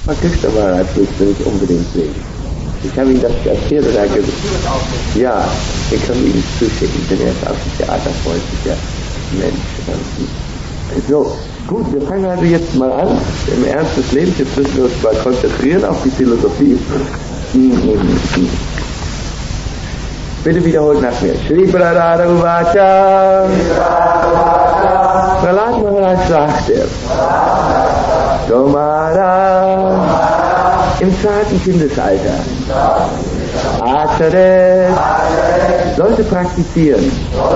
Krishna Maharaj willst du nicht unbedingt sehen. Ich habe ihm das erzählt und er hat gesagt, ja, wir können ihm zuschicken, denn er ist auch ein theaterfreundlicher Mensch. So, gut, wir fangen also jetzt mal an, im Ernst des Lebens, jetzt müssen wir uns mal konzentrieren auf die Philosophie. Bitte wiederholt nach mir. Shri Pradada Uvacha. Prahlad Maharaj sagte, Tomara im zarten Kindesalter Acharet sollte praktizieren.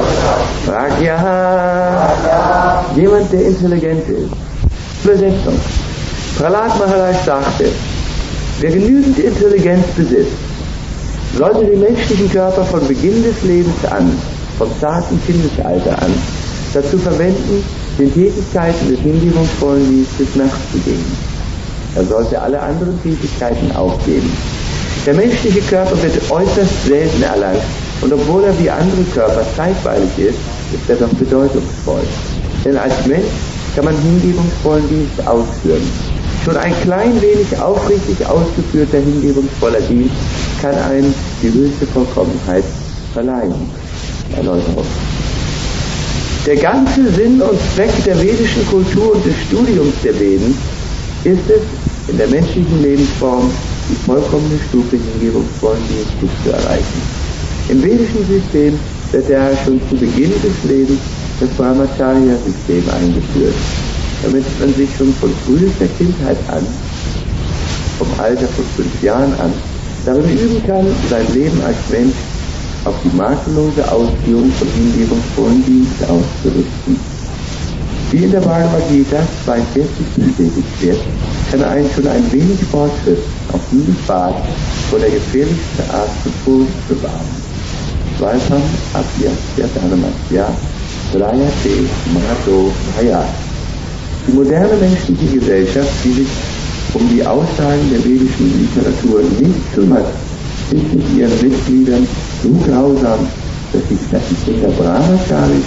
Pragyaha, jemand, der intelligent ist. Übersetzung. Prahlad Maharaj sagte, wer genügend Intelligenz besitzt, sollte den menschlichen Körper von Beginn des Lebens an, vom zarten Kindesalter an, dazu verwenden, den Tätigkeiten des hingebungsvollen Dienstes nachzugehen. Er sollte alle anderen Tätigkeiten aufgeben. Der menschliche Körper wird äußerst selten erlangt, und obwohl er wie andere Körper zeitweilig ist er doch bedeutungsvoll. Denn als Mensch kann man hingebungsvollen Dienst ausführen. Schon ein klein wenig aufrichtig ausgeführter hingebungsvoller Dienst kann einem die höchste Vollkommenheit verleihen. Erläuterung. Der ganze Sinn und Zweck der vedischen Kultur und des Studiums der Veden ist es, in der menschlichen Lebensform die vollkommene Stufe hingebungsvollen Dienstes zu erreichen. Im vedischen System wird daher schon zu Beginn des Lebens das Brahmacharya-System eingeführt, damit man sich schon von frühester Kindheit an, vom Alter von 5 Jahren an, darin üben kann, sein Leben als Mensch auf die makellose Ausführung von hingebungsvollen Dienst auszurichten. Wie in der Bhagavad Gita 42 bestätigt wird, kann einen schon ein wenig Fortschritt auf diesem Pfad vor der gefährlichsten Art von Furcht bewahren. Svalpam Abhyasya Dharmasya Prayate Mahato Bhayat. Die moderne menschliche Gesellschaft, die sich um die Aussagen der vedischen Literatur nicht kümmert, ist mit ihren Mitgliedern so grausam, dass die Kinder Brahmachari,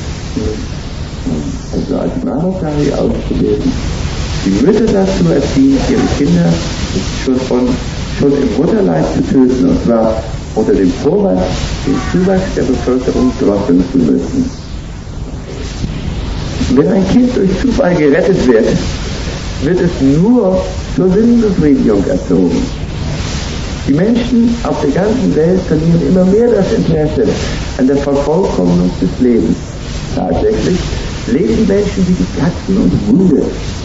also als Brahmachari auszubilden, die Mütter dazu erziehen, ihre Kinder schon im Mutterleib zu töten, und zwar unter dem Vorwand, den Zuwachs der Bevölkerung drosseln zu müssen. Wenn ein Kind durch Zufall gerettet wird, wird es nur zur Sinnbefriedigung erzogen. Die Menschen auf der ganzen Welt verlieren immer mehr das Interesse an der Vervollkommnung des Lebens. Tatsächlich leben die Menschen wie die Katzen und Hunde.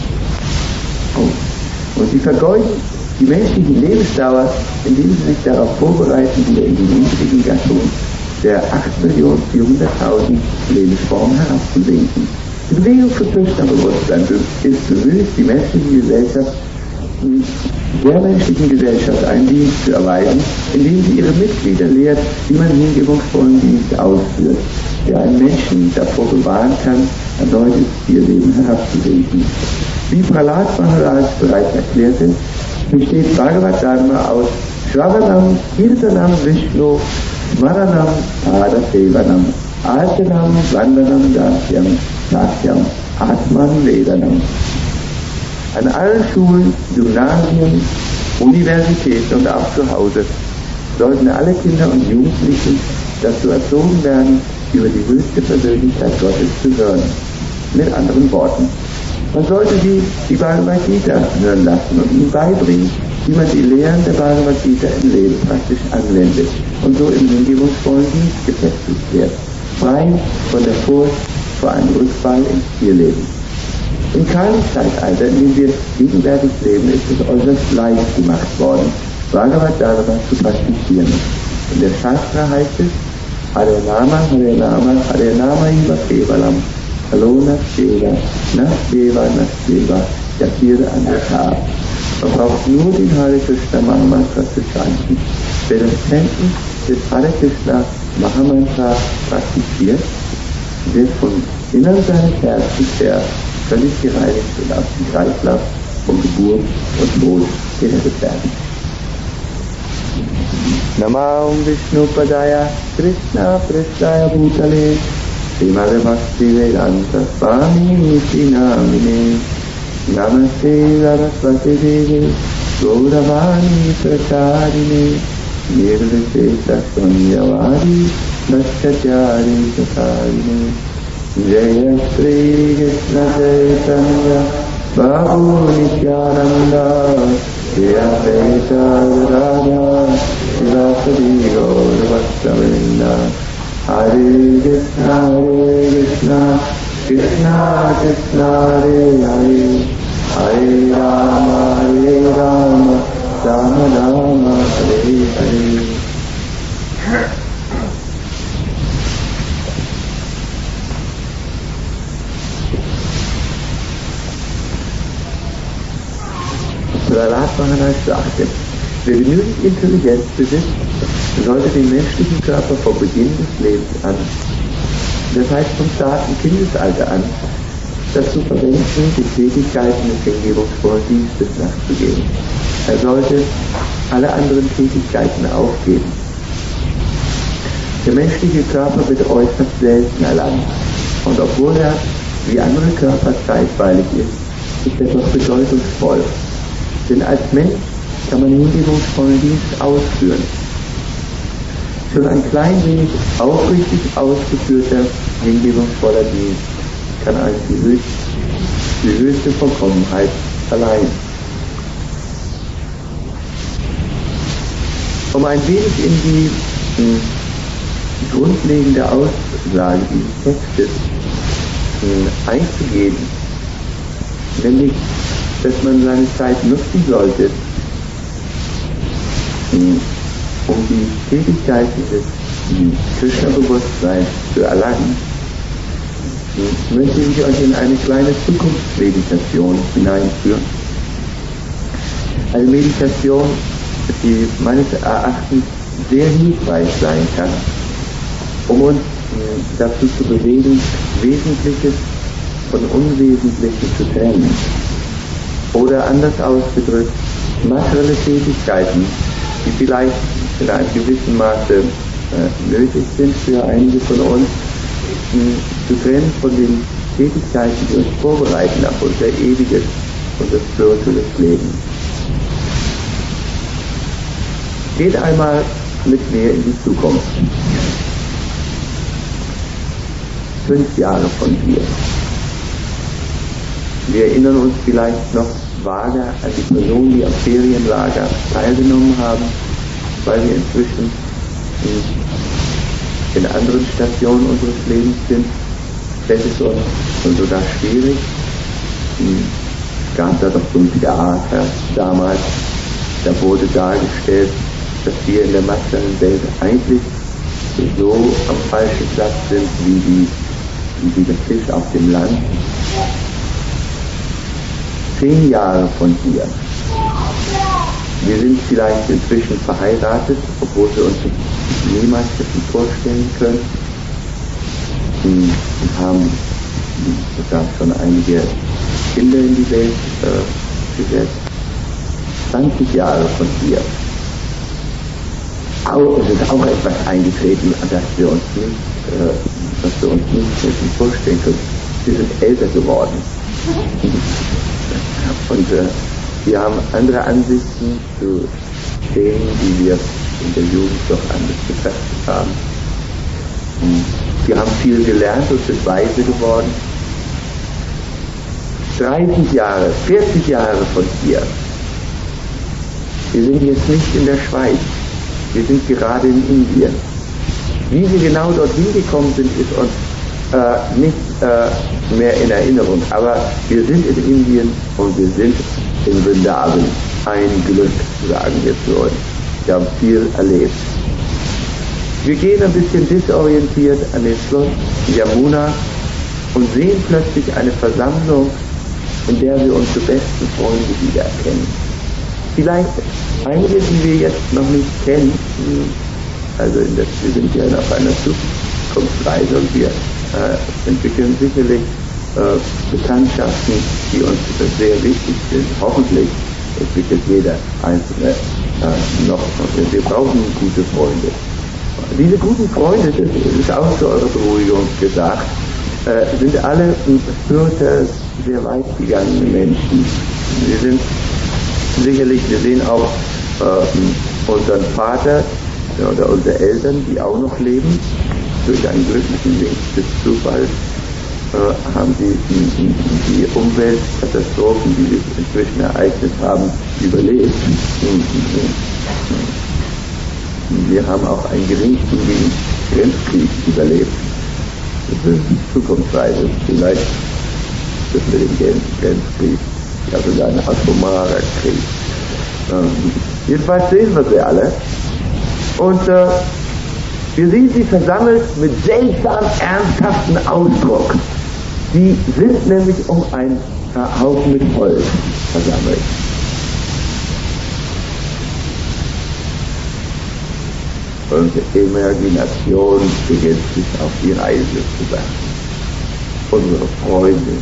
Und sie vergeuden die menschliche Lebensdauer, indem sie sich darauf vorbereiten, wieder in die niedrigen Gattungen der 8.400.000 Lebensformen herabzusinken. Die Bewegung für Krishna-Bewusstsein ist bemüht, die menschliche Gesellschaft, der menschlichen Gesellschaft einen Dienst zu erweisen, indem sie ihre Mitglieder lehrt, wie man hingebungsvollen Dienst ausführt, der einen Menschen davor bewahren kann, erneut ins Tierleben herabzusinken. Wie Prahlad Maharaj bereits erklärte, besteht Bhagavad Dharma aus Shravanam, Kirtanam Vishnu, Smaranam, Pada-Sevanam, Archanam, Vandanam, Dasyam, Satyam, Atman, Vedanam. An allen Schulen, Gymnasien, Universitäten und auch zu Hause sollten alle Kinder und Jugendlichen dazu erzogen werden, über die höchste Persönlichkeit Gottes zu hören. Mit anderen Worten, man sollte sie die Bhagavad Gita hören lassen und ihnen beibringen, wie man die Lehren der Bhagavad Gita im Leben praktisch anwendet und so im hingebungsvollen Dienst gefestigt wird, frei von der Furcht vor einem Rückfall ins Tierleben. Im Kali-Zeitalter, in dem wir gegenwärtig leben, ist es äußerst leicht gemacht worden, Bhagavad Dharma zu praktizieren. In der Shastra heißt es, Hare Nama, Hare Nama Iva Kevalam, Halona Seva, Nasdeva, Yakir Anata. Man braucht nur den Hare Krishna Mahamantra zu chanten. Wer das Chanten des Hare Krishna Mahamantra praktiziert, wird von Innern seines Herzens her völlig gereinigt und aus dem Kreislauf von Geburt und Tod gerettet werden. Namam Vishnu Padaya Krishna Prasthaya Bhutale Srimad Bhakti Vedanta Swami Niti Namine Namaste Saraswati Devi Gauravani Prachadini Nirvishesha Sunyavadi Bhattacharya Chakarini Jaya Shri Krishna Chaitanya Prabhu Nityananda Jaya Advaita Radha Shivasadi Gauravastavinda Hare Krishna Krishna Krishna Hare Hare Hare Rama Rama Rama Hare Hare. Prahlad Maharaj sagte, wer genügend Intelligenz besitzt, sollte den menschlichen Körper vor Beginn des Lebens an, das heißt vom zarten Kindesalter an, dazu verwenden, die Tätigkeiten des hingebungsvollen Dienstes nachzugehen. Er sollte alle anderen Tätigkeiten aufgeben. Der menschliche Körper wird äußerst selten erlangt, und obwohl er wie andere Körper zeitweilig ist er doch bedeutungsvoll. Denn als Mensch kann man hingebungsvollen Dienst ausführen. Schon ein klein wenig aufrichtig ausgeführter, hingebungsvoller Dienst kann einem die höchste Vollkommenheit verleihen. Um ein wenig in die grundlegende Aussage dieses Textes einzugehen, nämlich, dass man seine Zeit nutzen sollte, um die Tätigkeiten des Krishna-Bewusstseins zu erlangen, möchte ich euch in eine kleine Zukunftsmeditation hineinführen. Eine Meditation, die meines Erachtens sehr hilfreich sein kann, um uns dazu zu bewegen, Wesentliches von Unwesentlichem zu trennen. Oder anders ausgedrückt, materielle Tätigkeiten, die vielleicht in einem gewissen Maße nötig sind für einige von uns, zu trennen von den Tätigkeiten, die uns vorbereiten auf unser ewiges und das spirituelle Leben. Geht einmal mit mir in die Zukunft. 5 Jahre von hier. Wir erinnern uns vielleicht noch vage an die Personen, die am Ferienlager teilgenommen haben, weil wir inzwischen in anderen Stationen unseres Lebens sind. Das ist uns sogar schwierig. Es gab da doch so ein Theater damals, da wurde dargestellt, dass wir in der materiellen Welt eigentlich so am falschen Platz sind wie der Fisch auf dem Land. 10 Jahre von hier. Wir sind vielleicht inzwischen verheiratet, obwohl wir uns niemals das vorstellen können. Und haben sogar schon einige Kinder in die Welt gesetzt. 20 Jahre von hier. Es ist auch etwas eingetreten, das wir uns nicht vorstellen können. Wir sind älter geworden. Und wir haben andere Ansichten zu Themen, die wir in der Jugend doch anders betrachtet haben. Wir haben viel gelernt und sind weise geworden. 30 Jahre, 40 Jahre von hier. Wir sind jetzt nicht in der Schweiz. Wir sind gerade in Indien. Wie wir genau dorthin gekommen sind, ist uns nicht mehr in Erinnerung. Aber wir sind in Indien und wir sind in Vrindavan. Ein Glück, sagen wir zu uns. Wir haben viel erlebt. Wir gehen ein bisschen desorientiert an den Fluss Yamuna und sehen plötzlich eine Versammlung, in der wir unsere besten Freunde wiedererkennen. Vielleicht einige, die wir jetzt noch nicht kennen, also wir sind ja auf einer Zukunftsreise und wir entwickeln sicherlich Bekanntschaften, die uns sehr wichtig sind. Hoffentlich entwickelt jeder Einzelne noch. Wir brauchen gute Freunde. Diese guten Freunde, das ist auch zu eurer Beruhigung gesagt, sind alle sehr weit gegangene Menschen. Wir sehen auch unseren Vater oder unsere Eltern, die auch noch leben, durch einen glücklichen Weg des Zufalls haben die Umweltkatastrophen, die sich inzwischen ereignet haben, überlebt. Wir haben auch einen geringfügigen Grenzkrieg überlebt. Das ist Zukunftsweise. Vielleicht das mit dem Grenzkrieg, ja sogar ein atomarer Krieg. Jedenfalls sehen wir sie alle. Und wir sehen sie versammelt mit seltsam ernsthaften Ausdruck. Sie sind nämlich um einen Haufen mit Holz versammelt. Unsere Imagination beginnt sich auf die Reise zu machen. Unsere Freunde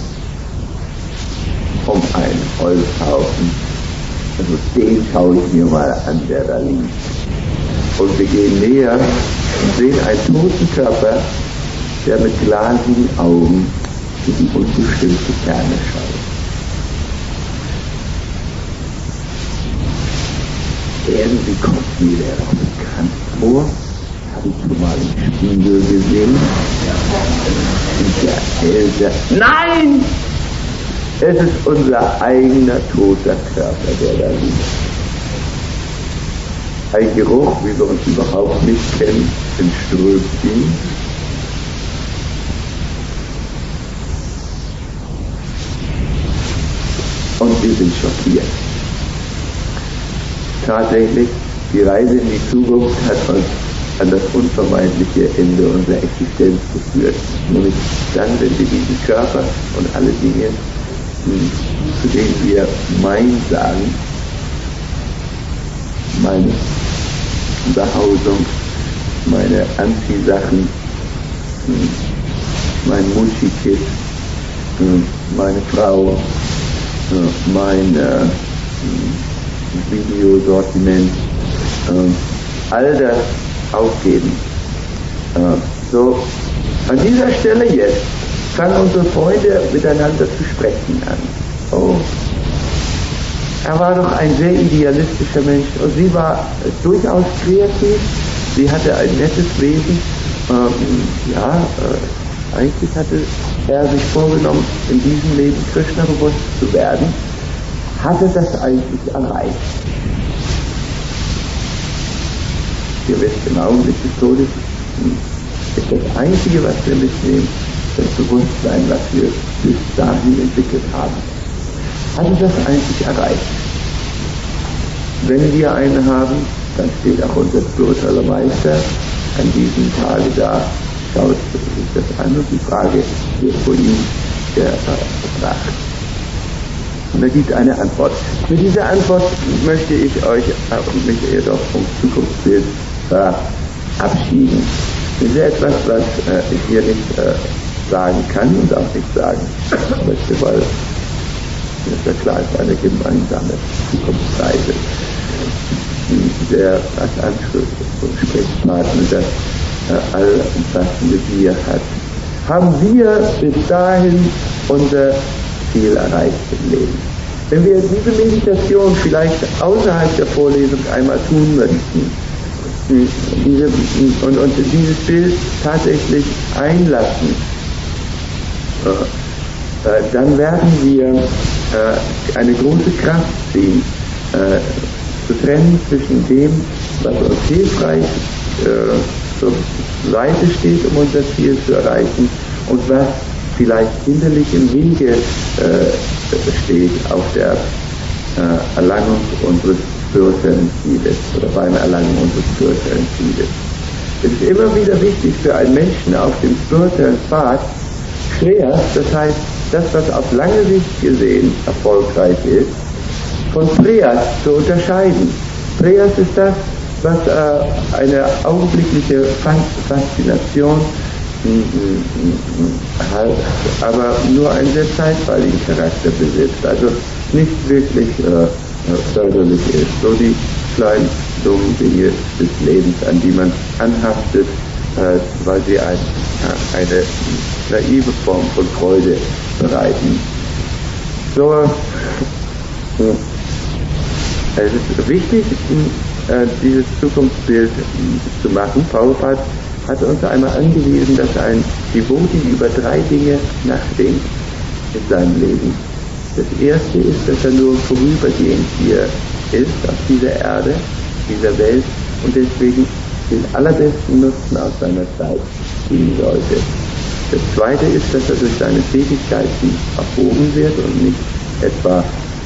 um einen Holzhaufen, also den schaue ich mir mal an, der da liegt. Und wir gehen näher und sehen einen toten Körper, der mit glasigen Augen in die unbestimmte Ferne schaut. Irgendwie kommt mir der auch bekannt vor. Habe ich schon mal im Spiegel gesehen. Der älter. Nein! Es ist unser eigener toter Körper, der da liegt. Ein Geruch, wie wir uns überhaupt nicht kennen, entströmt ihn. Und wir sind schockiert. Tatsächlich, die Reise in die Zukunft hat uns an das unvermeidliche Ende unserer Existenz geführt. Nämlich dann, wenn wir diesen Körper und alle Dinge, zu denen wir mein sagen, meine Behausung, meine Anziehsachen, mein Multikit, meine Frau, mein Videosortiment, all das aufgeben. So, an dieser Stelle jetzt fangen unsere Freunde miteinander zu sprechen an. Oh, er war doch ein sehr idealistischer Mensch und sie war durchaus kreativ, sie hatte ein nettes Wesen. Eigentlich hatte er sich vorgenommen, in diesem Leben Krishna bewusst zu werden, hatte das eigentlich erreicht. Ihr wisst, im Augenblick des Todes ist das Einzige, was wir mitnehmen, das Bewusstsein, was wir bis dahin entwickelt haben. Hatte das eigentlich erreicht. Wenn wir einen haben, dann steht auch unser spiritueller Meister an diesem Tage da, schaut sich das an und die Frage wird vor ihm gebracht. Und er gibt eine Antwort. Mit dieser Antwort möchte ich mich jedoch vom Zukunftsbild verabschieden. Das ist etwas, was ich hier nicht sagen kann und auch nicht sagen möchte, weil es ja klar ist, eine gemeinsame Zukunftsreise. Der als Anschluss und Sprechpartner das allumfassende Wir hat. Haben wir bis dahin unser Ziel erreicht im Leben? Wenn wir diese Meditation vielleicht außerhalb der Vorlesung einmal tun möchten und dieses Bild tatsächlich einlassen, dann werden wir eine große Kraft sehen, zu trennen zwischen dem, was uns hilfreich zur Seite steht, um unser Ziel zu erreichen, und was vielleicht hinderlich im Wege steht auf der Erlangung unseres spirituellen Zieles oder beim Erlangen unseres spirituellen Zieles. Es ist immer wieder wichtig für einen Menschen auf dem spirituellen Pfad, Shreyas, das heißt, das, was auf lange Sicht gesehen erfolgreich ist, von Preyas zu unterscheiden. Preyas ist das, was eine augenblickliche Faszination hat, aber nur einen sehr zeitweiligen Charakter besitzt, also nicht wirklich förderlich ist. So die kleinen, dummen Dinge des Lebens, an die man anhaftet, weil sie eine naive Form von Freude bereiten. So, es ist wichtig, dieses Zukunftsbild zu machen. Prabhupada hat uns einmal angewiesen, dass ein Devotee über 3 Dinge nachdenkt in seinem Leben. Das erste ist, dass er nur vorübergehend hier ist, auf dieser Erde, dieser Welt, und deswegen den allerbesten Nutzen aus seiner Zeit ziehen sollte. Das zweite ist, dass er durch seine Tätigkeiten erhoben wird und nicht etwa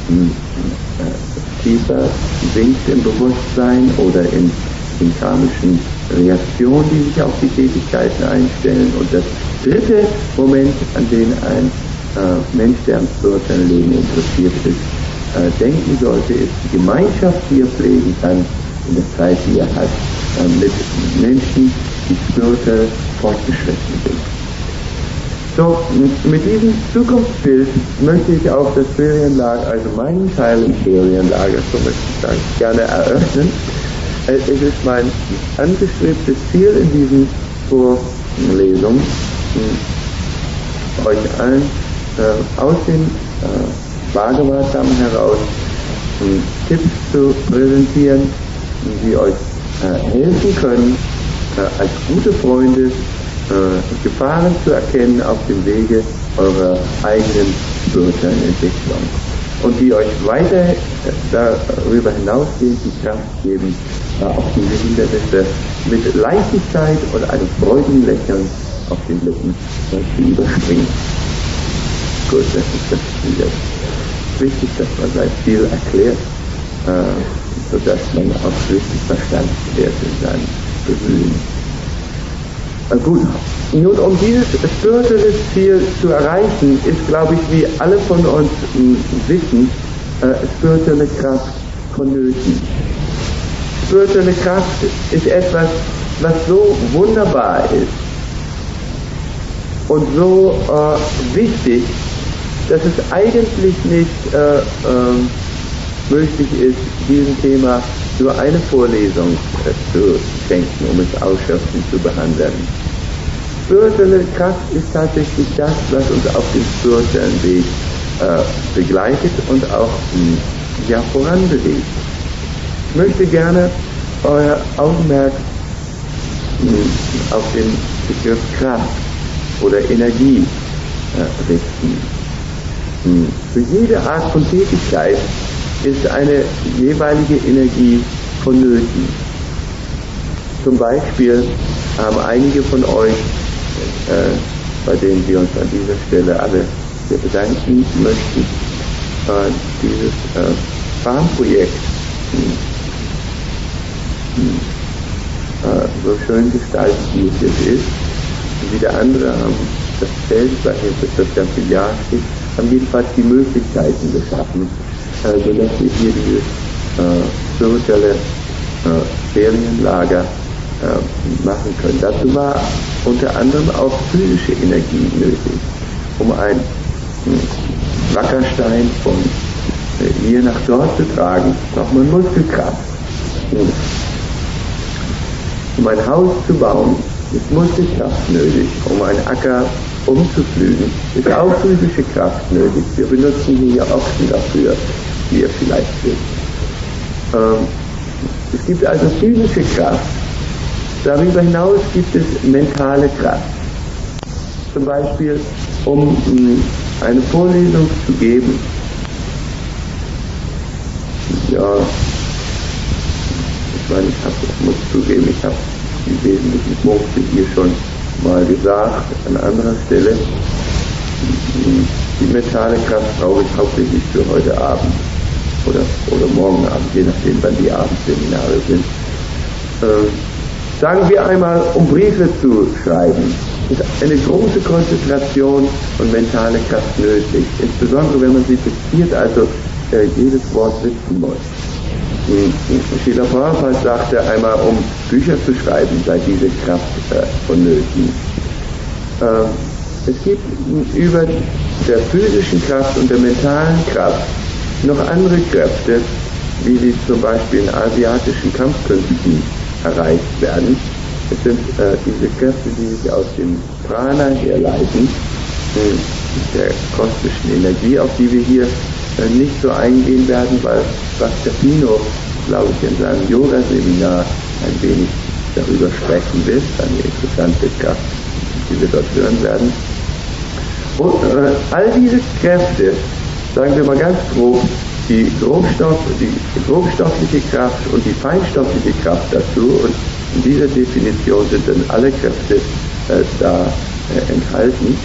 tiefer sinkt im Bewusstsein oder in karmischen Reaktionen, die sich auf die Tätigkeiten einstellen. Und das dritte Moment, an den ein Mensch, der am spirituellen Leben interessiert ist, denken sollte, ist die Gemeinschaft, die er pflegen kann in der Zeit, die er hat, mit Menschen, die spirituell fortgeschritten sind. So, mit diesem Zukunftsbild möchte ich auch das Ferienlager, also meinen Teil im Ferienlager, so möchte ich sagen, gerne eröffnen. Es ist mein angestrebtes Ziel in diesen Vorlesungen, euch allen aus dem Bhagavatam heraus Tipps zu präsentieren, die euch helfen können, als gute Freunde Gefahren zu erkennen auf dem Wege eurer eigenen spirituellen Entwicklung und die euch weiter darüber hinausgehend die Kraft geben, auch diese Hindernisse mit Leichtigkeit und einem freudigen Lächeln auf den Lippen zu überspringen. Gut, das ist das Ziel. Wichtig, dass man sein Ziel erklärt, sodass man auch richtig verstanden wird in seinem Bemühen. Gut, nun um dieses spirituelle Ziel zu erreichen, ist, glaube ich, wie alle von uns wissen, spirituelle Kraft vonnöten. Spirituelle Kraft ist etwas, was so wunderbar ist und so wichtig, dass es eigentlich nicht möglich ist, diesem Thema nur eine Vorlesung zu schenken, um es ausschöpfend zu behandeln. Spirituelle Kraft ist tatsächlich das, was uns auf dem spirituellen Weg begleitet und auch voranbewegt. Ich möchte gerne euer Augenmerk auf den Begriff Kraft oder Energie richten. Für jede Art von Tätigkeit ist eine jeweilige Energie vonnöten. Zum Beispiel haben einige von euch, bei denen wir uns an dieser Stelle alle sehr bedanken möchten, dieses Farmprojekt so schön gestaltet, wie es jetzt ist. Und wieder andere haben das Feld, ich weiß nicht, ob das ganze Jahr steht, haben jedenfalls die Möglichkeiten geschaffen, sodass wir hier dieses spirituelle Ferienlager machen können. Dazu war unter anderem auch physische Energie nötig, um einen Wackerstein von hier nach dort zu tragen, braucht man Muskelkraft. Um ein Haus zu bauen, ist Muskelkraft nötig. Um einen Acker umzupflügen, ist auch physische Kraft nötig. Wir benutzen hier Ochsen dafür, wie ihr vielleicht wisst. Es gibt also physische Kraft. Darüber hinaus gibt es mentale Kraft. Zum Beispiel, um eine Vorlesung zu geben. Ja, ich meine, ich muss zugeben, ich habe die wesentlichen Punkte hier schon mal gesagt, an anderer Stelle. Die mentale Kraft brauche ich hauptsächlich für heute Abend oder morgen Abend, je nachdem, wann die Abendseminare sind. Sagen wir einmal, um Briefe zu schreiben, ist eine große Konzentration und mentale Kraft nötig, insbesondere wenn man sie diktiert, also jedes Wort sitzen muss. Srila Prabhupada sagte einmal, um Bücher zu schreiben, sei diese Kraft vonnöten. Es gibt über der physischen Kraft und der mentalen Kraft noch andere Kräfte, wie sie zum Beispiel in asiatischen Kampfkünsten erreicht werden. Es sind diese Kräfte, die sich aus dem Prana herleiten, der kosmischen Energie, auf die wir hier nicht so eingehen werden, weil Bhaktino, glaube ich, in seinem Yoga-Seminar ein wenig darüber sprechen will, eine interessante Kraft, die wir dort hören werden. Und all diese Kräfte, sagen wir mal ganz grob, die grobstoffliche Kraft und die feinstoffliche Kraft dazu, und in dieser Definition sind dann alle Kräfte da enthalten,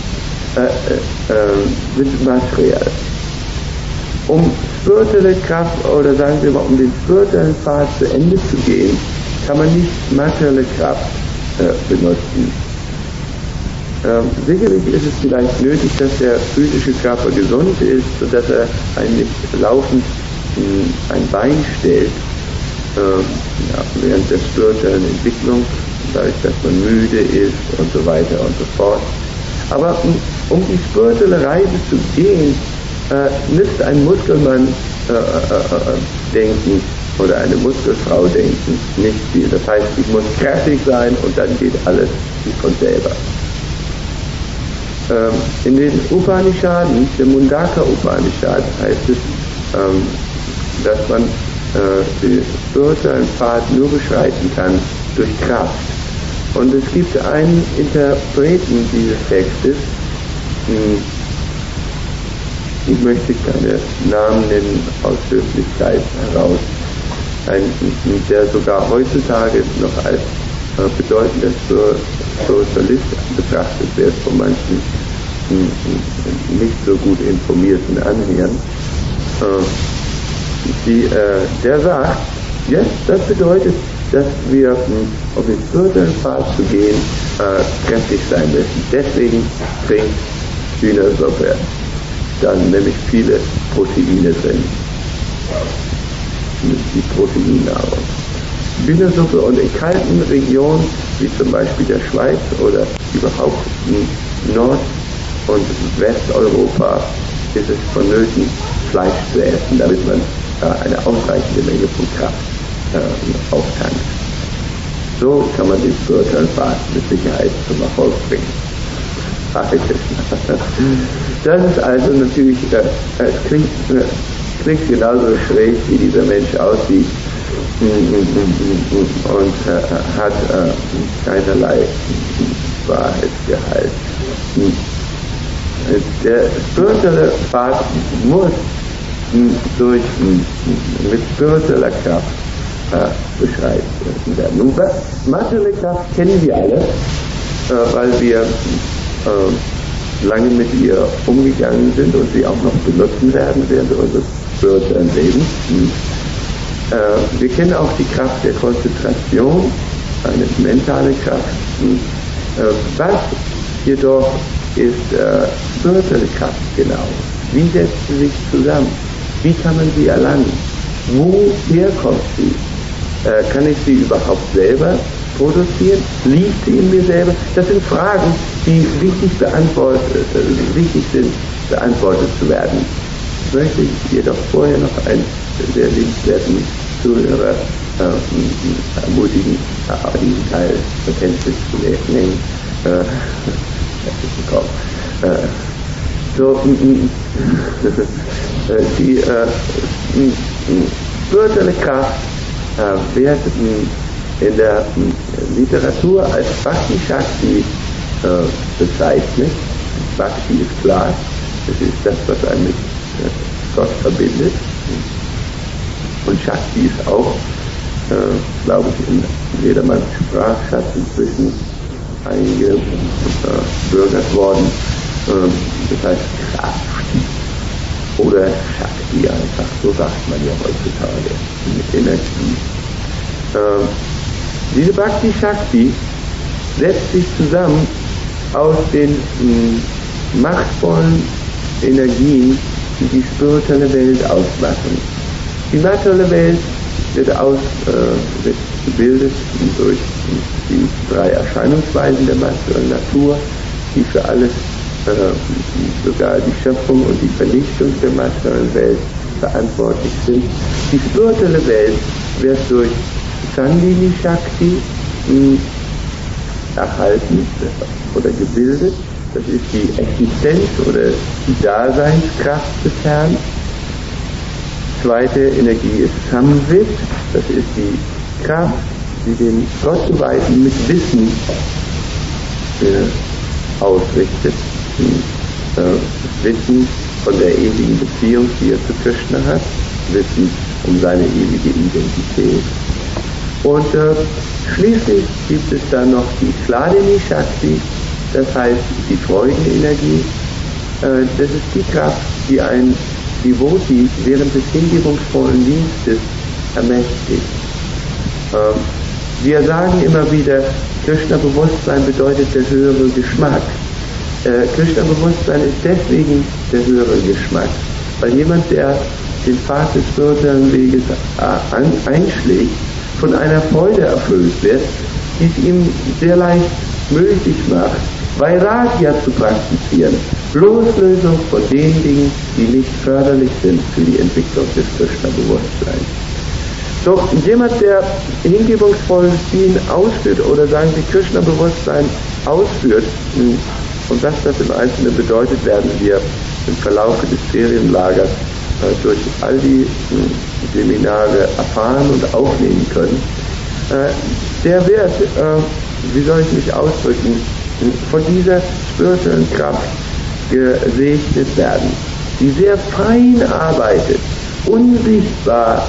sind materiell. Um spirituelle Kraft, oder sagen wir mal, um den spirituellen Pfad zu Ende zu gehen, kann man nicht materielle Kraft benutzen. Sicherlich ist es vielleicht nötig, dass der physische Körper gesund ist und dass er einen nicht laufend ein Bein stellt, während der spirituellen Entwicklung, dadurch, dass man müde ist und so weiter und so fort. Aber um die spirituelle Reise zu gehen, nützt ein Muskelmann denken oder eine Muskelfrau denken nicht viel. Das heißt, ich muss kräftig sein und dann geht alles wie von selber. In den Upanishaden, der Mundaka Upanishad, heißt es, dass man den spirituellen Pfad nur beschreiten kann durch Kraft. Und es gibt einen Interpreten dieses Textes, ich möchte keine Namen nennen aus Höflichkeit heraus, der sogar heutzutage noch als bedeutender Spiritualist betrachtet wird von manchen nicht so gut informierten Anhängern. Der sagt, ja, das bedeutet, dass wir, um den spirituellen Pfad zu gehen, kräftig sein müssen. Deswegen trinkt Hühnersuppe, dann nämlich viele Proteine drin. Die Proteinnahrung. Hühnersuppe, und in kalten Regionen, wie zum Beispiel der Schweiz oder überhaupt in Nord- und Westeuropa, ist es vonnöten, Fleisch zu essen, damit man eine ausreichende Menge von Kraft auftankt. So kann man den spirituellen Pfad mit Sicherheit zum Erfolg bringen. Das ist also natürlich, klingt genauso schräg, wie dieser Mensch aussieht, und hat keinerlei Wahrheitsgehalt. Der spirituelle Pfad muss mit spiritueller Kraft beschreiten werden. Nun, materielle Kraft kennen wir alle, weil wir lange mit ihr umgegangen sind und sie auch noch benutzen werden während unseres spirituellen Lebens. Wir kennen auch die Kraft der Konzentration, eine mentale Kraft. Was jedoch ist spirituelle Kraft genau? Wie setzt sie sich zusammen? Wie kann man sie erlangen? Woher kommt sie? Kann ich sie überhaupt selber produzieren? Liegt sie in mir selber? Das sind Fragen, die wichtig sind, beantwortet zu werden. Ich möchte jedoch vorher noch einen sehr liebenswerten Zuhörer ermutigen, diesen Teil zur Kenntnis zu nehmen. Die spirituelle Kraft wird in der Literatur als Bhakti Shakti bezeichnet. Bhakti ist klar, das ist das, was einen mit Gott verbindet. Und Shakti ist auch, glaube ich, in jedermanns Sprachschatz inzwischen eingebürgert worden. Das heißt Kraft oder Shakti einfach, so sagt man ja heutzutage, mit Energie. Diese Bhakti Shakti setzt sich zusammen aus den machtvollen Energien, die die spirituelle Welt ausmachen. Die materielle Welt wird gebildet durch die drei Erscheinungsweisen der materiellen Natur, die für alles, sogar die Schöpfung und die Vernichtung der materiellen Welt verantwortlich sind. Die spirituelle Welt wird durch Sandhini Shakti erhalten oder gebildet, Das ist die Existenz oder die Daseinskraft des Herrn. Zweite Energie ist Samvit, das ist die Kraft, die den Gott geweihten mit Wissen ausrichtet. Wissen von der ewigen Beziehung, die er zu Krishna hat, Wissen um seine ewige Identität. Und schließlich gibt es dann noch die Hladini Shakti, das heißt die Freudenenergie. Das ist die Kraft, die ein Devoti während des hingebungsvollen Dienstes ermächtigt. Wir sagen immer wieder, Krishna-Bewusstsein bedeutet der höhere Geschmack. Krishna-Bewusstsein ist deswegen der höhere Geschmack, weil jemand, der den Pfad des spirituellen Weges einschlägt, von einer Freude erfüllt wird, die es ihm sehr leicht möglich macht, Vairagya zu praktizieren, Loslösung von den Dingen, die nicht förderlich sind für die Entwicklung des Krishna-Bewusstseins. So, jemand, der hingebungsvolles Dienen ausführt oder sagen Sie Krishna-Bewusstsein ausführt, und was das im Einzelnen bedeutet, werden wir im Verlauf des Ferienlagers durch all die Seminare erfahren und aufnehmen können. Der wird, wie soll ich mich ausdrücken, von dieser spirituellen Kraft gesegnet werden, die sehr fein arbeitet, unsichtbar,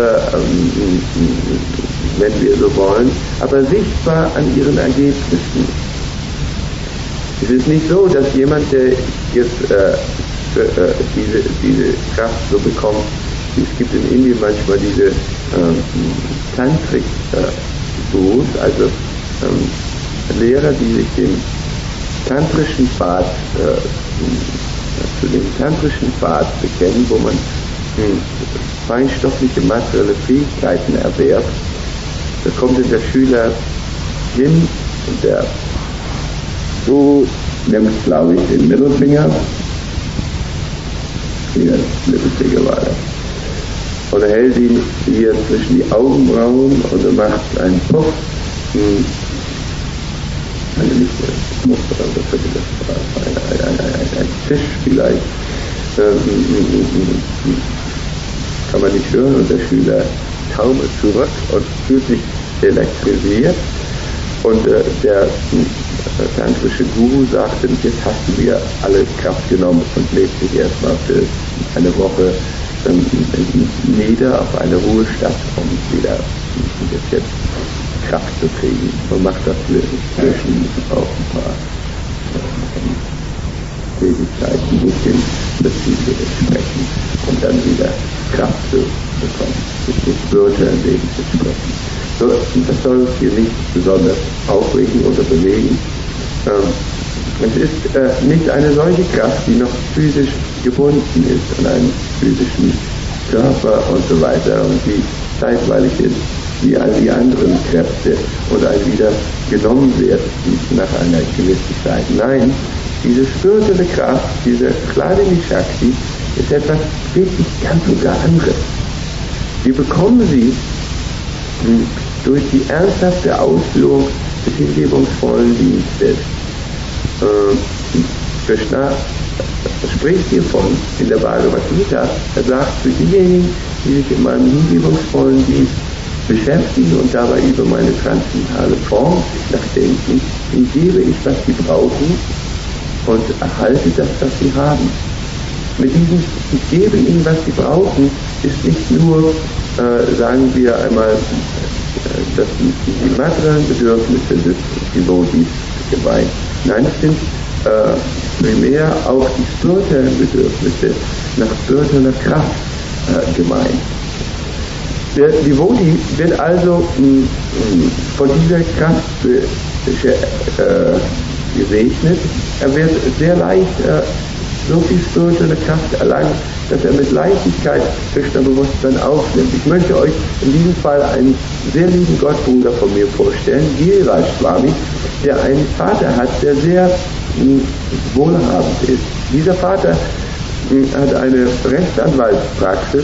wenn wir so wollen, aber sichtbar an ihren Ergebnissen. Es ist nicht so, dass jemand, der jetzt diese Kraft so bekommt, es gibt in Indien manchmal diese Tantrik-Gurus, also Lehrer, die sich dem tantrischen Pfad, zu dem tantrischen Pfad bekennen, wo man feinstoffliche materielle Fähigkeiten erwerbt. Da kommt dann der Schüler hin und der Guru nimmt, glaube ich, den Mittelfinger. Hier, Mittelfinger war das. Und er hält ihn hier zwischen die Augenbrauen und er macht einen Puff. Ein Tisch vielleicht. Kann man nicht hören und der Schüler taumelt zurück und fühlt sich elektrisiert. Und der tantrische Guru sagte, jetzt hast du mir alle Kraft genommen und legt dich erstmal für eine Woche nieder auf eine Ruhestadt, um wieder ein bisschen Kraft zu kriegen. Und macht das zwischen auch ein paar Tätigkeiten, ein bisschen präzise sprechen und dann wieder Kraft zu bekommen, das spirituelle Leben zu sprechen. So, das soll uns hier nicht besonders aufregen oder bewegen. Es ist nicht eine solche Kraft, die noch physisch gebunden ist an einen physischen Körper und so weiter und die zeitweilig ist, wie all die anderen Kräfte und ein wieder genommen wird nach einer gewissen Zeit. Nein, diese spirituelle Kraft, diese Hladini Shakti, ist etwas wirklich ganz und gar anderes. Wir bekommen sie durch die ernsthafte Ausführung des hingebungsvollen Dienstes. Krishna spricht hiervon in der Bhagavad Gita. Er sagt, für diejenigen, die sich in meinem hingebungsvollen Dienst beschäftigen und dabei über meine transzendentale Form nachdenken, ihnen gebe ich, was sie brauchen und erhalte das, was sie haben. Mit diesem ich gebe ihnen, was sie brauchen, ist nicht nur, sagen wir einmal, dass die materiellen Bedürfnisse des Devotees gemeint. Nein, es sind primär auch die spirituellen Bedürfnisse nach spiritueller Kraft gemeint. Der Devotee wird also von dieser Kraft gesegnet. Er wird sehr leicht so viel spirituelle Kraft erlangen, dass er mit Leichtigkeit Krishna-Bewusstsein aufnimmt. Ich möchte euch in diesem Fall einen sehr lieben Gottbruder von mir vorstellen, Giriraj Swami, der einen Vater hat, der sehr wohlhabend ist. Dieser Vater hat eine Rechtsanwaltspraxis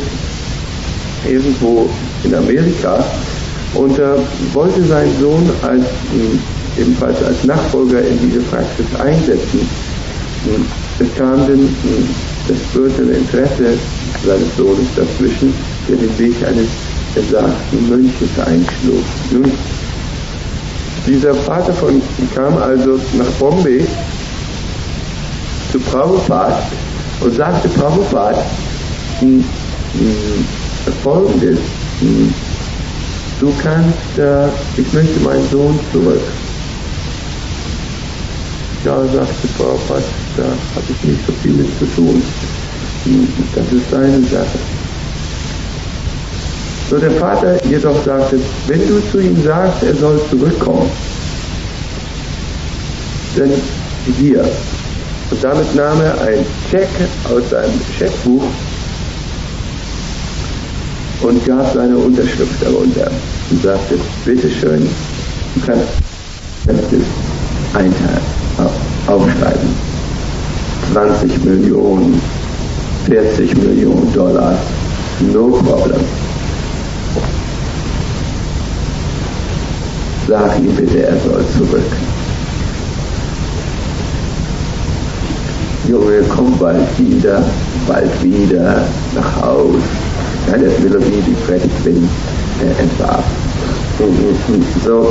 irgendwo in Amerika und wollte seinen Sohn als ebenfalls als Nachfolger in diese Praxis einsetzen. Es kam dann das größere Interesse seines Sohnes dazwischen, der den Weg eines ersagten Mönches einschlug. Nun, dieser Vater kam also nach Bombay zu Prabhupada und sagte Prabhupada Folgendes: Du kannst, ich möchte meinen Sohn zurück. Ja, sagte Prabhupada, da habe ich nicht so viel mit zu tun. Das ist seine Sache. So, der Vater jedoch sagte, wenn du zu ihm sagst, er soll zurückkommen, dann hier. Und damit nahm er einen Scheck aus seinem Scheckbuch und gab seine Unterschrift darunter und sagte, bitteschön, du kannst aufschreiben. 20 Millionen, 40 Millionen Dollar, no problem. Sag ihm bitte, er soll zurück. Junge, komm bald wieder nach Haus. Ja, das will er wie die Predigt entwarf. So.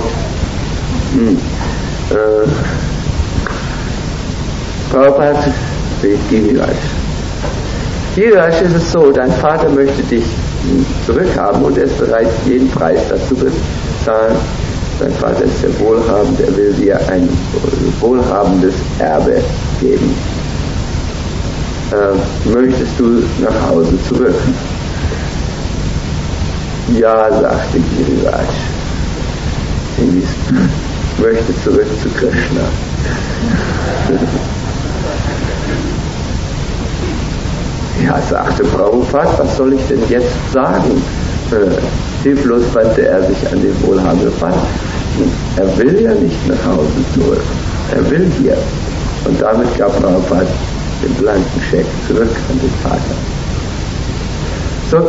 Prabhupada spricht Giriraj. Giriraj, ist es so, dein Vater möchte dich zurückhaben und er ist bereit, jeden Preis dazu bezahlen. Dein Vater ist sehr wohlhabend, er will dir ein wohlhabendes Erbe geben. Möchtest du nach Hause zurück? Ja, sagte Giriraj. Ich möchte zurück zu Krishna. Ja, sagte Prabhupada, was soll ich denn jetzt sagen? Hilflos wandte er sich an den wohlhabenden Vater. Er will ja nicht nach Hause zurück. Er will hier. Und damit gab Prabhupada den blanken Scheck zurück an den Vater. So,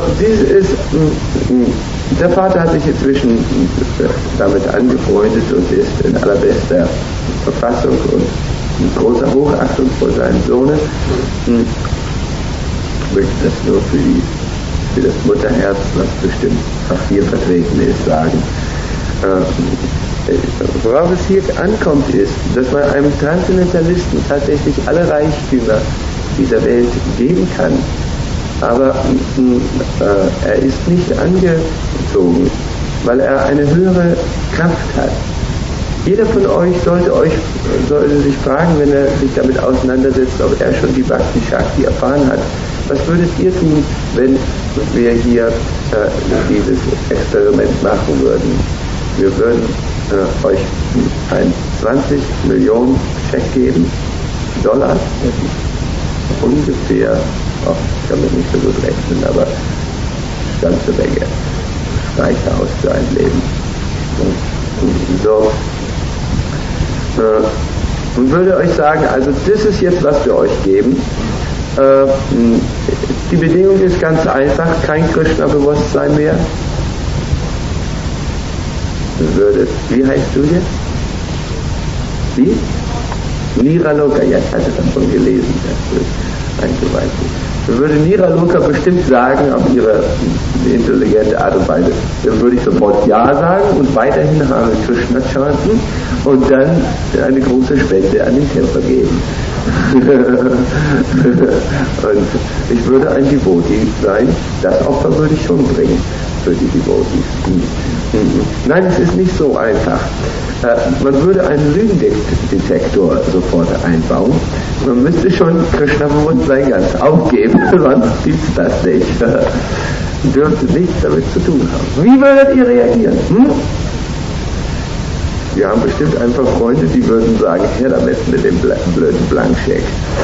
der Vater hat sich inzwischen damit angefreundet und ist in allerbester Verfassung und in großer Hochachtung vor seinem Sohne. Ich möchte das nur für das Mutterherz, was bestimmt auch hier vertreten ist, sagen. Worauf es hier ankommt, ist, dass man einem Transzendentalisten tatsächlich alle Reichtümer dieser Welt geben kann. Aber er ist nicht angezogen, weil er eine höhere Kraft hat. Jeder von euch sollte sich fragen, wenn er sich damit auseinandersetzt, ob er schon die Bhakti Shakti erfahren hat. Was würdet ihr tun, wenn wir hier dieses Experiment machen würden? Wir würden euch ein 20 Millionen Scheck geben, Dollar, das ist ungefähr, ich kann mir nicht so gut rechnen, aber ganze Menge reicht aus für ein Leben. So. Und würde euch sagen, also das ist jetzt, was wir euch geben. Die Bedingung ist ganz einfach, kein Krishna-Bewusstsein mehr. Wie heißt du jetzt? Wie? Niraloka, ja, ich hatte das schon gelesen, das ist eingeweiht. Würde Niraloka bestimmt sagen, auf ihre intelligente Art und Weise, dann würde ich sofort Ja sagen und weiterhin Hare Krishna chanten und dann eine große Spende an den Tempel geben. Und ich würde ein Devotee sein, das Opfer würde ich schon bringen für die Devotees. Nein, es ist nicht so einfach. Man würde einen Lügendetektor sofort einbauen. Man müsste schon Krishna-Bewusstsein ganz aufgeben, sonst gibt es das nicht. Dürfte nichts damit zu tun haben. Wie würdet ihr reagieren? Wir haben bestimmt einfach Freunde, die würden sagen, her damit mit dem blöden Blankscheck.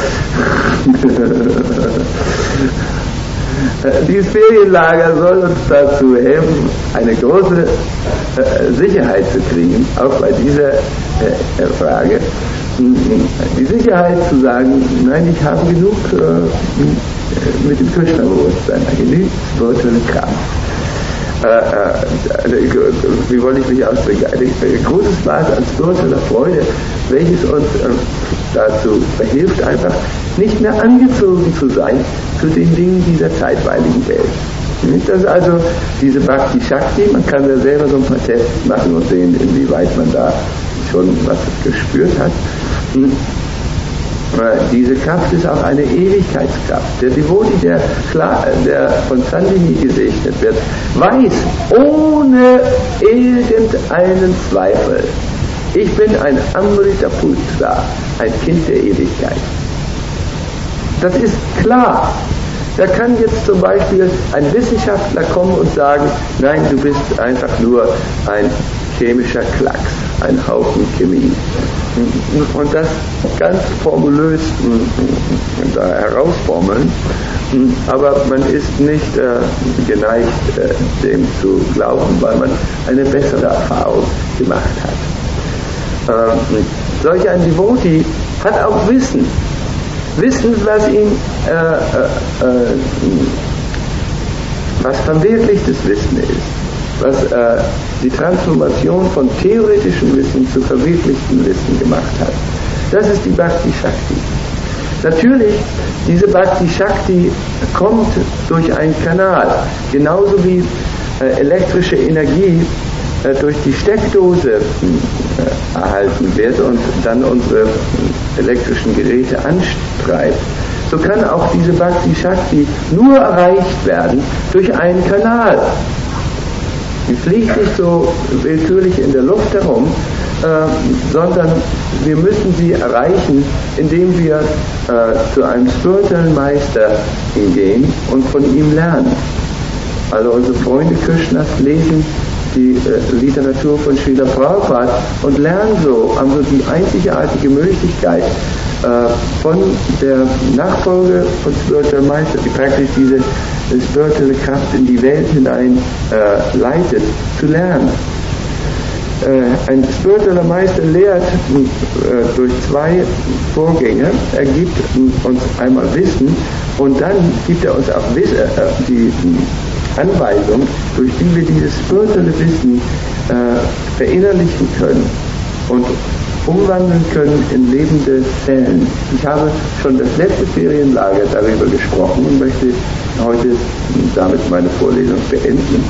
Dieses Ferienlager soll uns dazu helfen, eine große Sicherheit zu kriegen, auch bei dieser Frage. Die Sicherheit zu sagen, nein, ich habe genug mit dem Krishna-Bewusstsein, genügend spirituelle Kraft. wie wollte ich mich ausdrücken, ein großes Maß an spiritueller Freude, welches uns dazu hilft, einfach nicht mehr angezogen zu sein zu den Dingen dieser zeitweiligen Welt. Das ist also diese Bhakti Shakti, man kann da selber so ein paar Tests machen und sehen, inwieweit man da schon was gespürt hat. Diese Kraft ist auch eine Ewigkeitskraft. Der Devotee, der von Sandini gesegnet wird, weiß ohne irgendeinen Zweifel, ich bin ein Amrita Putra, ein Kind der Ewigkeit. Das ist klar. Da kann jetzt zum Beispiel ein Wissenschaftler kommen und sagen, nein, du bist einfach nur ein chemischer Klacks, ein Haufen Chemie. Und das ganz formulös da herausformeln, aber man ist nicht geneigt, dem zu glauben, weil man eine bessere Erfahrung gemacht hat. Solch ein Devotee hat auch Wissen, was ihn was verwirklichtes Wissen ist, was die Transformation von theoretischem Wissen zu verwirklichtem Wissen gemacht hat. Das ist die Bhakti Shakti. Natürlich, diese Bhakti Shakti kommt durch einen Kanal, genauso wie elektrische Energie durch die Steckdose erhalten wird und dann unsere elektrischen Geräte anstreift. So kann auch diese Bhakti Shakti nur erreicht werden durch einen Kanal. Die fliegt nicht so willkürlich in der Luft herum, sondern wir müssen sie erreichen, indem wir zu einem spirituellen Meister hingehen und von ihm lernen. Also unsere Freunde Krishnas lesen die Literatur von Srila Prabhupada und lernen so, haben so die einzigartige Möglichkeit von der Nachfolge von spirituellen Meister, die praktisch diese spirituelle Kraft in die Welt hinein leitet, zu lernen. Ein spiritueller Meister lehrt durch zwei Vorgänge. Er gibt uns einmal Wissen und dann gibt er uns auch die Anweisung, durch die wir dieses spirituelle Wissen verinnerlichen können und umwandeln können in lebende Zellen. Ich habe schon das letzte Ferienlager darüber gesprochen und möchte heute damit meine Vorlesung beenden.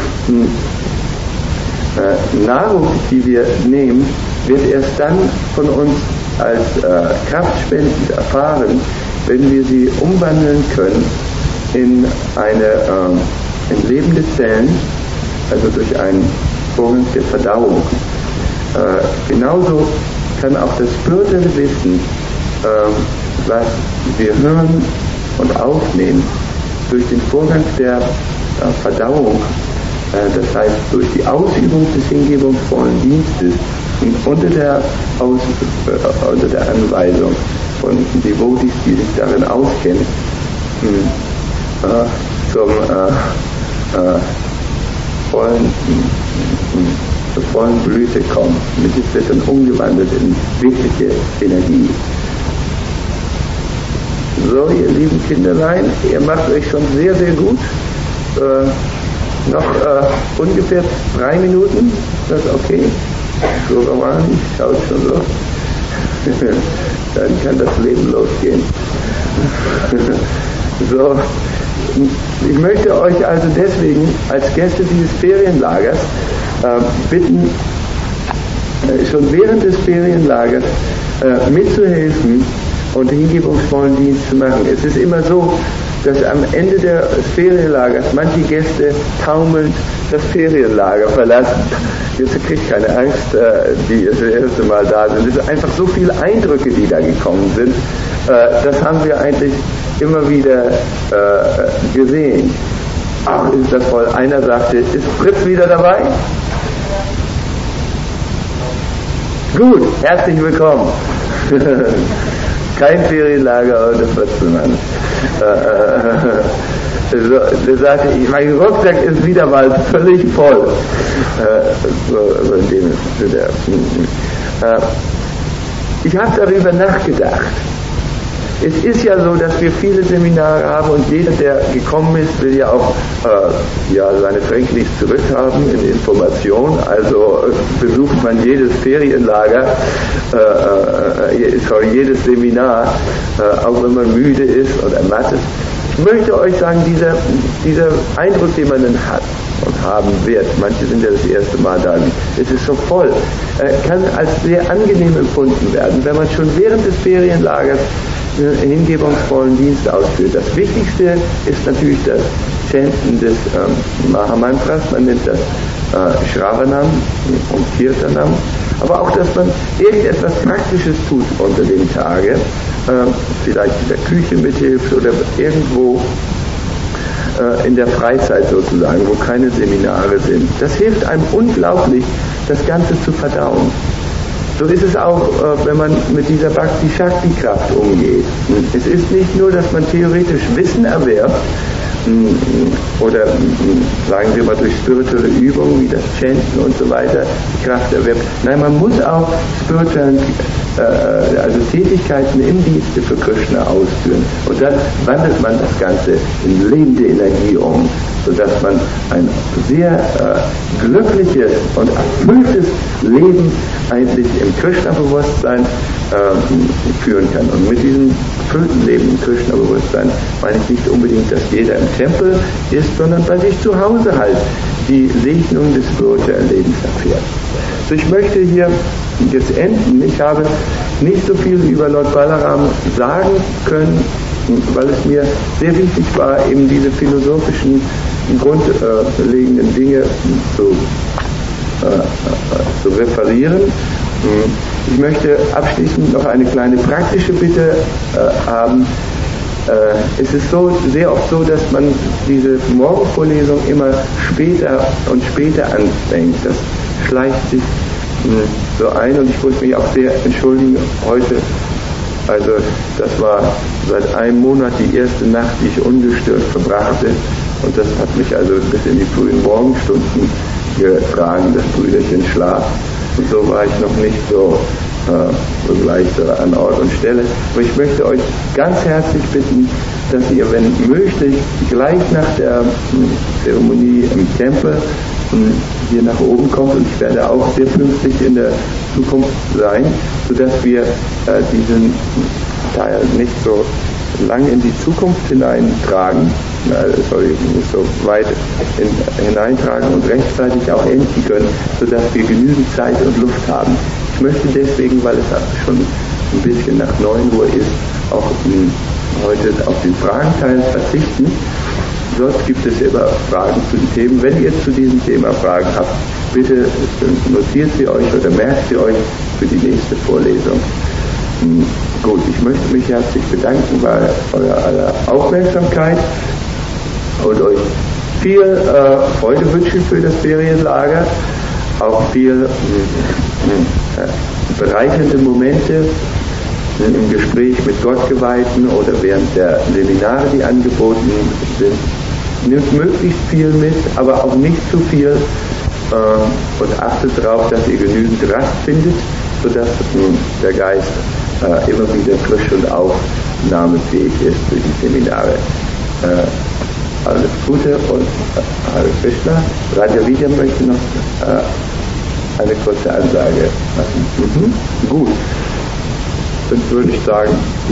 Nahrung, die wir nehmen, wird erst dann von uns als kraftspendend erfahren, wenn wir sie umwandeln können in lebende Zellen, also durch einen Vorgang der Verdauung. Genauso kann auch das spirituelle Wissen, was wir hören und aufnehmen, durch den Vorgang der Verdauung, das heißt durch die Ausübung des hingebungsvollen Dienstes unter der Anweisung von Devotees, die sich darin auskennen, zur vollen Blüte kommt. Es wird dann umgewandelt in wirkliche Energie. So, ihr lieben Kinderlein, ihr macht euch schon sehr, sehr gut. Noch ungefähr 3 Minuten, ist das okay? So normal, schaut schon so. Dann kann das Leben losgehen. So, ich möchte euch also deswegen als Gäste dieses Ferienlagers bitten, schon während des Ferienlagers mitzuhelfen und hingebungsvollen Dienst zu machen. Es ist immer so, dass am Ende des Ferienlagers manche Gäste taumelnd das Ferienlager verlassen. Jetzt kriegt keine Angst, die das erste Mal da sind. Es sind einfach so viele Eindrücke, die da gekommen sind. Das haben wir eigentlich immer wieder gesehen. Ach, ist das voll. Einer sagte, ist Fritz wieder dabei? Gut, herzlich willkommen. Kein Ferienlager ohne Fritzenmann. Der sagte, mein Rucksack ist wieder mal völlig voll. Ich habe darüber nachgedacht. Es ist ja so, dass wir viele Seminare haben und jeder, der gekommen ist, will ja auch seine Franklies zurückhaben in Information. Also besucht man jedes Ferienlager, jedes Seminar, auch wenn man müde ist oder ermattet. Ich möchte euch sagen, dieser Eindruck, den man dann hat und haben wird, manche sind ja das erste Mal da, es ist so voll, kann als sehr angenehm empfunden werden, wenn man schon während des Ferienlagers einen hingebungsvollen Dienst ausführt. Das Wichtigste ist natürlich das Chanten des Mahamantras, man nennt das Shravanam und Kirtanam, aber auch, dass man irgendetwas Praktisches tut unter dem Tage, vielleicht in der Küche mithilft oder irgendwo in der Freizeit sozusagen, wo keine Seminare sind. Das hilft einem unglaublich, das Ganze zu verdauen. So ist es auch, wenn man mit dieser Bhakti-Shakti-Kraft umgeht. Es ist nicht nur, dass man theoretisch Wissen erwerbt, oder sagen wir mal durch spirituelle Übungen wie das Chanten und so weiter die Kraft erwerbt. Nein, man muss auch spirituelle Tätigkeiten im Dienste für Krishna ausführen. Und dann wandelt man das Ganze in lebende Energie um, sodass man ein sehr glückliches und erfülltes Leben eigentlich im Krishna-Bewusstsein führen kann. Und mit diesem erfüllten Leben im Krishna-Bewusstsein meine ich nicht unbedingt, dass jeder im Tempel ist, sondern bei sich zu Hause halt die Segnung des spirituellen Lebens erfährt. So, ich möchte hier jetzt enden. Ich habe nicht so viel über Lord Balaram sagen können, weil es mir sehr wichtig war, eben diese philosophischen, grundlegenden Dinge zu referieren. Ich möchte abschließend noch eine kleine praktische Bitte haben. Es ist sehr oft so, dass man diese Morgenvorlesung immer später und später anfängt. Das schleicht sich so ein und ich muss mich auch sehr entschuldigen heute. Also das war seit einem Monat die erste Nacht, die ich ungestört verbrachte und das hat mich also bis in die frühen Morgenstunden getragen, das Brüderchen Schlaf. Und so war ich noch nicht so gleich an Ort und Stelle. Aber ich möchte euch ganz herzlich bitten, dass ihr, wenn möglich, gleich nach der Zeremonie im Tempel hier nach oben kommt und ich werde auch sehr pünktlich in der Zukunft sein, sodass wir diesen Teil nicht so lang in die Zukunft hineintragen, nicht so weit hineintragen und rechtzeitig auch enden können, sodass wir genügend Zeit und Luft haben. Ich möchte deswegen, weil es schon ein bisschen nach 9 Uhr ist, auch heute auf den Fragenteil verzichten. Sonst gibt es immer Fragen zu den Themen. Wenn ihr zu diesem Thema Fragen habt, bitte notiert sie euch oder merkt sie euch für die nächste Vorlesung. Gut, ich möchte mich herzlich bedanken bei eurer aller Aufmerksamkeit und euch viel Freude wünschen für das Ferienlager, auch viel bereichernde Momente im Gespräch mit Gottgeweihten oder während der Seminare, die angeboten sind. Nehmt möglichst viel mit, aber auch nicht zu viel und achtet darauf, dass ihr genügend Rast findet, sodass der Geist immer wieder frisch und aufnahmefähig ist für die Seminare. Alles Gute und Hare Krishna. Raja Vidya möchte noch eine kurze Ansage machen. Gut. Dann würde ich sagen,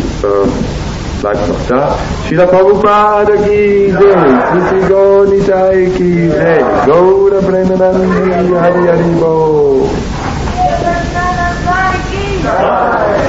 bleibt noch da. Srila Prabhupada ki jai, Sri Gaur Nitai ki jai, Gaura Premanandi Hari Hari Bo.